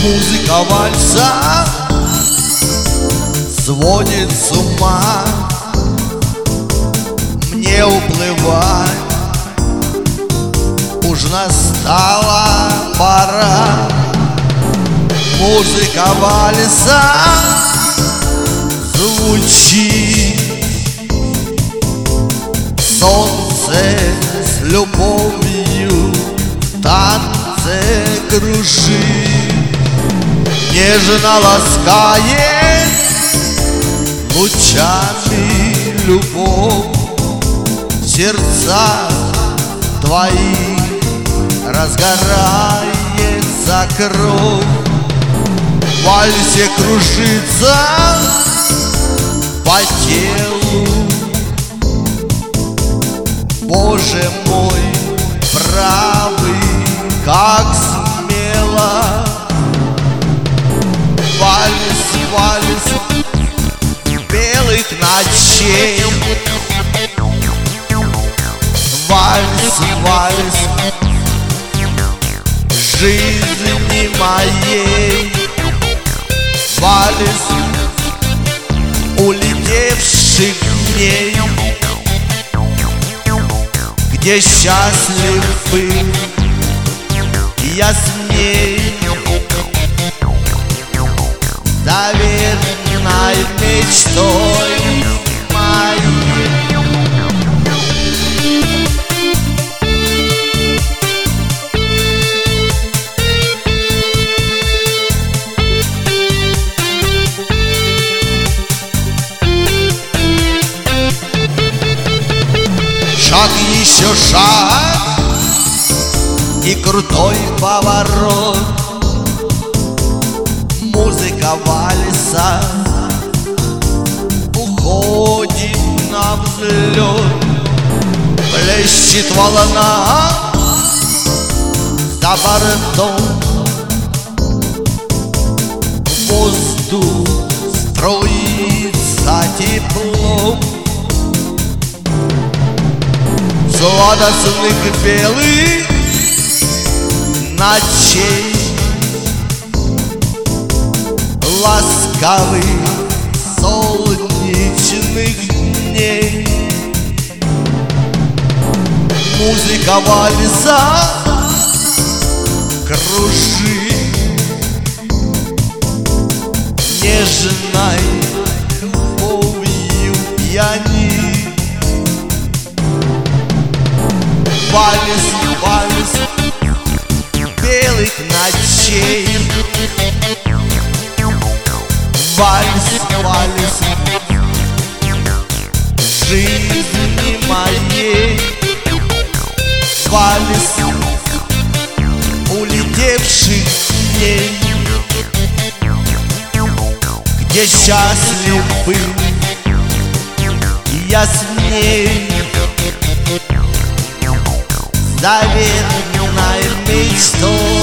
Музыка вальса сводит с ума. Мне уплывать уж настала пора. Музыка вальса звучит, солнце с любовью в танце кружит, нежно ласкает лучами любовь. Сердца твои разгорается кровь. В вальсе кружится по телу. Боже мой, правый, как смело. Вальс, вальс белых ночей. Вальс, вальс жизни моей. Вальс улетевших дней, где счастлив был я с ней, заветной мечтой моей. Шаг, еще шаг и крутой поворот. Музыка вальса уходит на взлет. Плещет волна за бортом. Воздух струится теплом. Сладостных белых ночей, ласковых солнечных дней. Музыка вальса кружит, нежной любовью пьянит. Вальс, вальс белых ночей. Вальс, вальс жизни моей. Вальс улетевших дней, где счастлив был я с ней, заветной мечтой.